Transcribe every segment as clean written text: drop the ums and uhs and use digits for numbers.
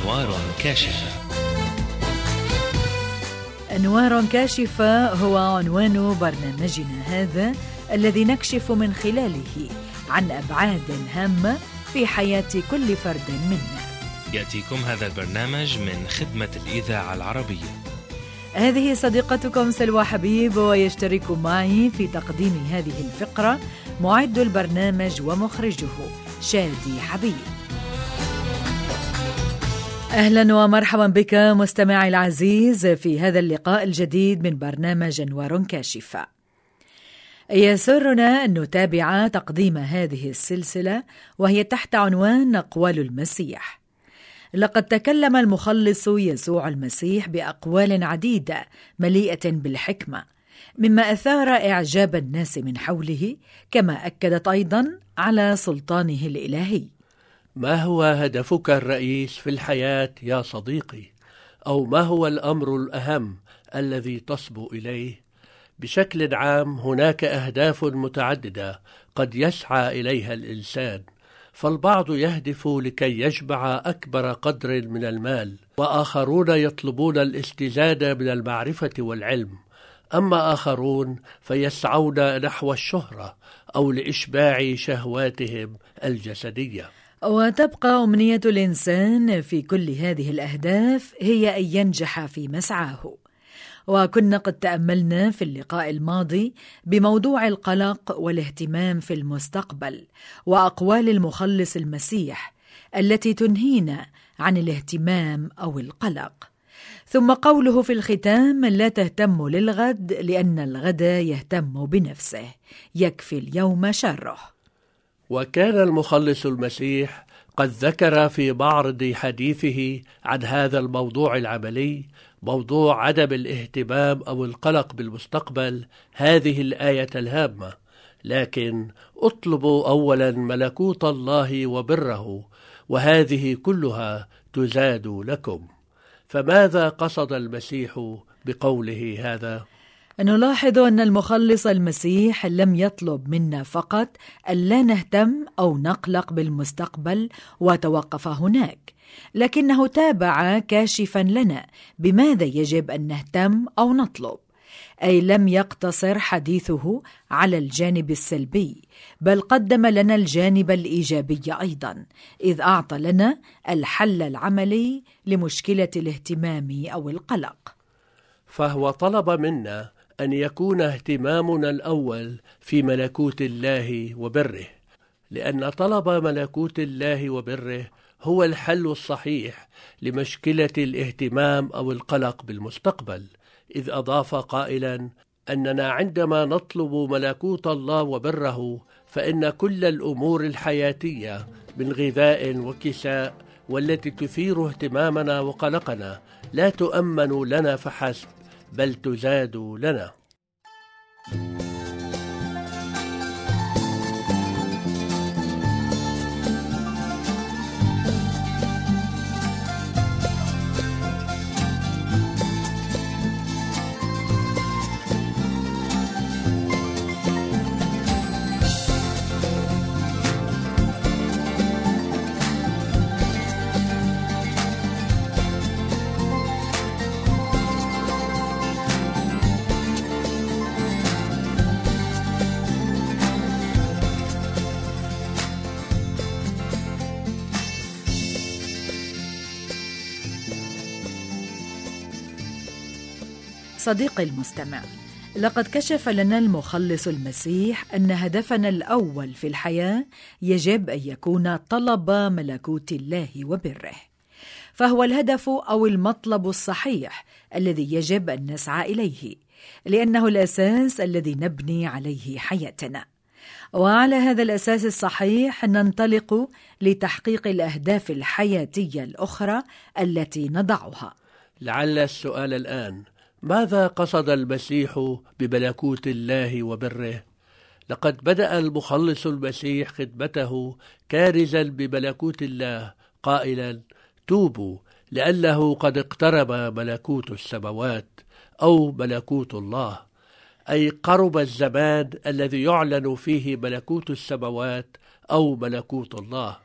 أنوار كاشفة. أنوار كاشفة هو عنوان برنامجنا هذا، الذي نكشف من خلاله عن أبعاد هامة في حياة كل فرد منا. يأتيكم هذا البرنامج من خدمة الإذاعة العربية. هذه صديقتكم سلوى حبيب، ويشترك معي في تقديم هذه الفقرة معد البرنامج ومخرجه شادي حبيب. أهلا ومرحبا بك مستمعي العزيز في هذا اللقاء الجديد من برنامج أنوار كاشفة. يسرنا أن نتابع تقديم هذه السلسلة وهي تحت عنوان أقوال المسيح. لقد تكلم المخلص يسوع المسيح بأقوال عديدة مليئة بالحكمة، مما أثار إعجاب الناس من حوله، كما أكدت أيضا على سلطانه الإلهي. ما هو هدفك الرئيس في الحياة يا صديقي؟ أو ما هو الأمر الأهم الذي تصبو إليه؟ بشكل عام هناك أهداف متعددة قد يسعى إليها الإنسان، فالبعض يهدف لكي يجمع أكبر قدر من المال، وآخرون يطلبون الاستزادة من المعرفة والعلم، أما آخرون فيسعون نحو الشهرة أو لإشباع شهواتهم الجسدية. وتبقى أمنية الإنسان في كل هذه الأهداف هي أن ينجح في مسعاه. وكنا قد تأملنا في اللقاء الماضي بموضوع القلق والاهتمام في المستقبل، وأقوال المخلص المسيح التي تنهينا عن الاهتمام أو القلق. ثم قوله في الختام: لا تهتموا للغد لأن الغد يهتم بنفسه، يكفي اليوم شره. وكان المخلص المسيح قد ذكر في معرض حديثه عن هذا الموضوع العملي، موضوع عدم الاهتمام أو القلق بالمستقبل، هذه الآية الهامة: لكن اطلبوا أولا ملكوت الله وبره وهذه كلها تزاد لكم. فماذا قصد المسيح بقوله هذا؟ نلاحظ أن المخلص المسيح لم يطلب منا فقط ألا نهتم أو نقلق بالمستقبل وتوقف هناك، لكنه تابع كاشفا لنا بماذا يجب أن نهتم أو نطلب. أي لم يقتصر حديثه على الجانب السلبي، بل قدم لنا الجانب الإيجابي أيضا، إذ أعطى لنا الحل العملي لمشكلة الاهتمام أو القلق. فهو طلب منا أن يكون اهتمامنا الأول في ملكوت الله وبره، لأن طلب ملكوت الله وبره هو الحل الصحيح لمشكلة الاهتمام أو القلق بالمستقبل، إذ أضاف قائلا أننا عندما نطلب ملكوت الله وبره فإن كل الأمور الحياتية من غذاء وكساء والتي تثير اهتمامنا وقلقنا لا تؤمن لنا فحسب، بل تزاد لنا. صديقي المستمع، لقد كشف لنا المخلص المسيح أن هدفنا الأول في الحياة يجب أن يكون طلب ملكوت الله وبره، فهو الهدف أو المطلب الصحيح الذي يجب أن نسعى إليه، لأنه الأساس الذي نبني عليه حياتنا. وعلى هذا الأساس الصحيح ننطلق لتحقيق الأهداف الحياتية الأخرى التي نضعها. لعل السؤال الآن: ماذا قصد المسيح بملكوت الله وبره؟ لقد بدأ المخلص المسيح خدمته كارزا بملكوت الله قائلا: توبوا لأنه قد اقترب ملكوت السماوات، أو ملكوت الله، أي قرب الزمان الذي يعلن فيه ملكوت السماوات أو ملكوت الله.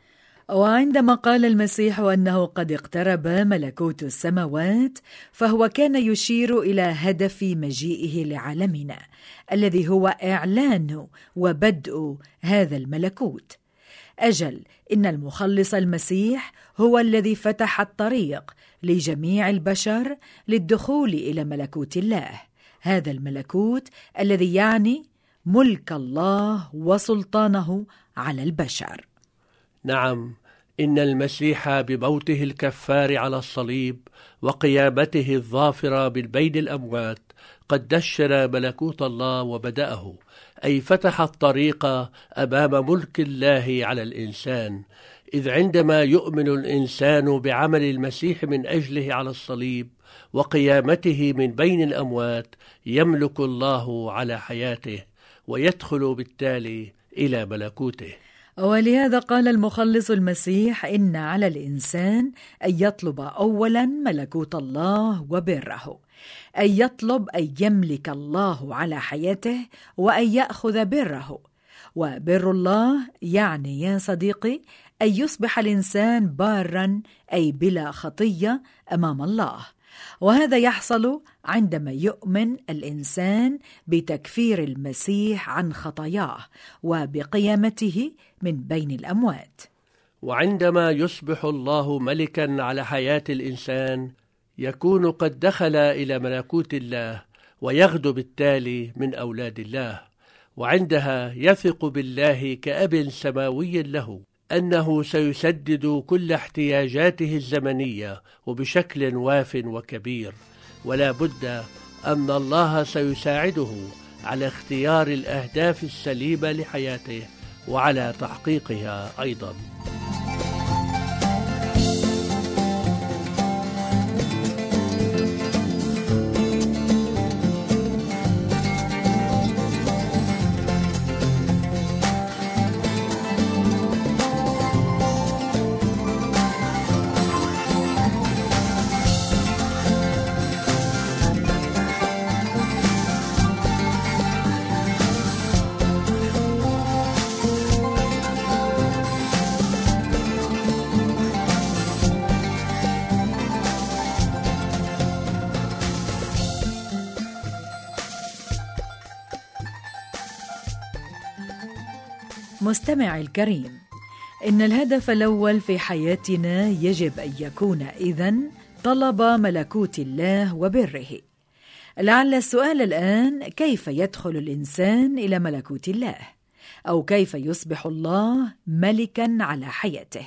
وعندما قال المسيح أنه قد اقترب ملكوت السماوات، فهو كان يشير إلى هدف مجيئه لعالمنا، الذي هو إعلان وبدء هذا الملكوت. أجل، إن المخلص المسيح هو الذي فتح الطريق لجميع البشر للدخول إلى ملكوت الله، هذا الملكوت الذي يعني ملك الله وسلطانه على البشر. نعم، إن المسيح بموته الكفار على الصليب وقيامته الظافرة من بين الأموات قد دشن ملكوت الله وبدأه، أي فتح الطريق أمام ملك الله على الإنسان. إذ عندما يؤمن الإنسان بعمل المسيح من أجله على الصليب وقيامته من بين الأموات، يملك الله على حياته ويدخل بالتالي إلى ملكوته. ولهذا قال المخلص المسيح إن على الإنسان أن يطلب أولا ملكوت الله وبره، أن يطلب أن يملك الله على حياته وأن يأخذ بره. وبر الله يعني يا صديقي أن يصبح الإنسان باراً، أي بلا خطية أمام الله، وهذا يحصل عندما يؤمن الإنسان بتكفير المسيح عن خطاياه وبقيامته من بين الأموات. وعندما يصبح الله ملكاً على حياة الإنسان، يكون قد دخل إلى ملكوت الله ويغدو بالتالي من أولاد الله، وعندها يثق بالله كأب سماوي له أنه سيسدد كل احتياجاته الزمنية وبشكل واف وكبير، ولا بد أن الله سيساعده على اختيار الأهداف السليمة لحياته وعلى تحقيقها أيضا. مستمع الكريم، إن الهدف الأول في حياتنا يجب أن يكون إذن طلب ملكوت الله وبره. لعل السؤال الآن: كيف يدخل الإنسان إلى ملكوت الله؟ أو كيف يصبح الله ملكاً على حياته؟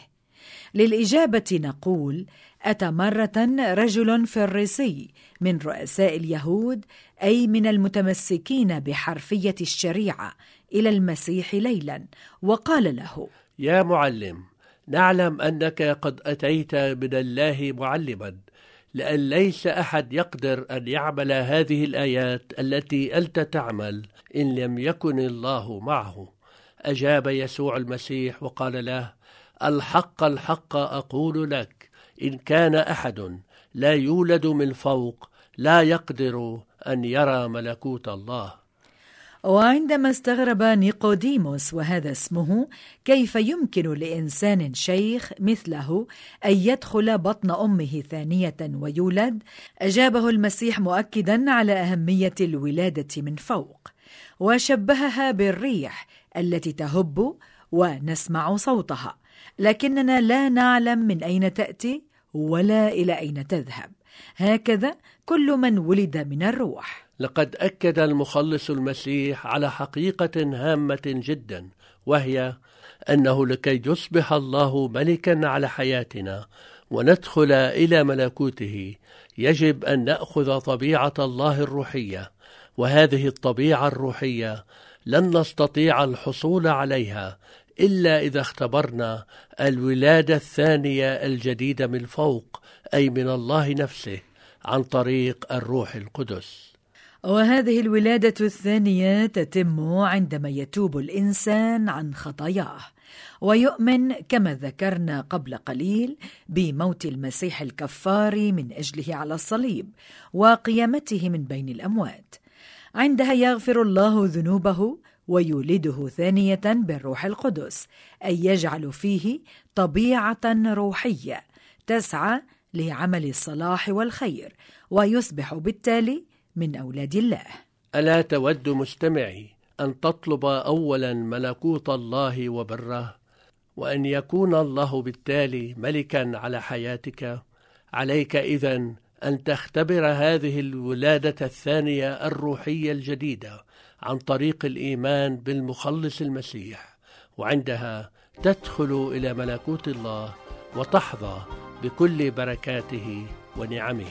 للإجابة نقول: أتى مرة رجل فريسي من رؤساء اليهود، أي من المتمسكين بحرفية الشريعة، إلى المسيح ليلا وقال له: يا معلم، نعلم أنك قد أتيت من الله معلما، لأن ليس أحد يقدر أن يعمل هذه الآيات التي أنت تعمل إن لم يكن الله معه. أجاب يسوع المسيح وقال له: الحق الحق أقول لك، إن كان أحد لا يولد من فوق لا يقدر أن يرى ملكوت الله. وعندما استغرب نيقوديموس، وهذا اسمه، كيف يمكن لإنسان شيخ مثله أن يدخل بطن أمه ثانية ويولد، أجابه المسيح مؤكدا على أهمية الولادة من فوق، وشبهها بالريح التي تهب ونسمع صوتها، لكننا لا نعلم من أين تأتي ولا إلى أين تذهب. هكذا كل من ولد من الروح. لقد أكد المخلص المسيح على حقيقة هامة جدا، وهي أنه لكي يصبح الله ملكا على حياتنا وندخل إلى ملكوته، يجب أن نأخذ طبيعة الله الروحية، وهذه الطبيعة الروحية لن نستطيع الحصول عليها إلا إذا اختبرنا الولادة الثانية الجديدة من فوق، أي من الله نفسه، عن طريق الروح القدس. وهذه الولادة الثانية تتم عندما يتوب الإنسان عن خطاياه ويؤمن كما ذكرنا قبل قليل بموت المسيح الكفار من أجله على الصليب وقيامته من بين الأموات. عندها يغفر الله ذنوبه ويولده ثانية بالروح القدس، أي يجعل فيه طبيعة روحية تسعى لعمل الصلاح والخير، ويصبح بالتالي من أولاد الله. ألا تود مستمعي أن تطلب أولا ملكوت الله وبره، وأن يكون الله بالتالي ملكا على حياتك؟ عليك إذن أن تختبر هذه الولادة الثانية الروحية الجديدة عن طريق الإيمان بالمخلص المسيح، وعندها تدخل إلى ملكوت الله وتحظى بكل بركاته ونعمه.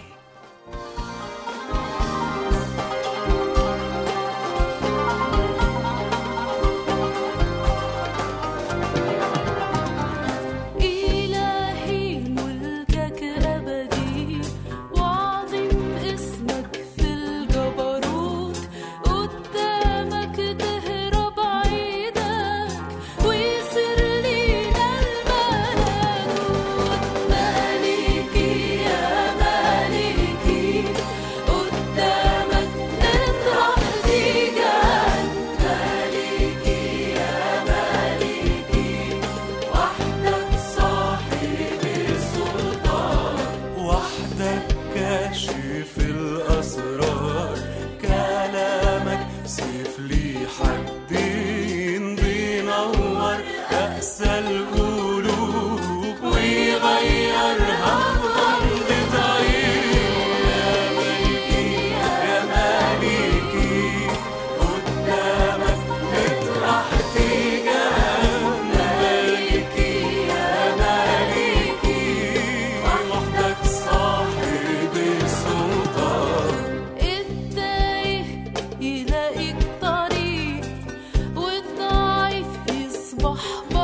يلاقيك طريق والضعيف يصبح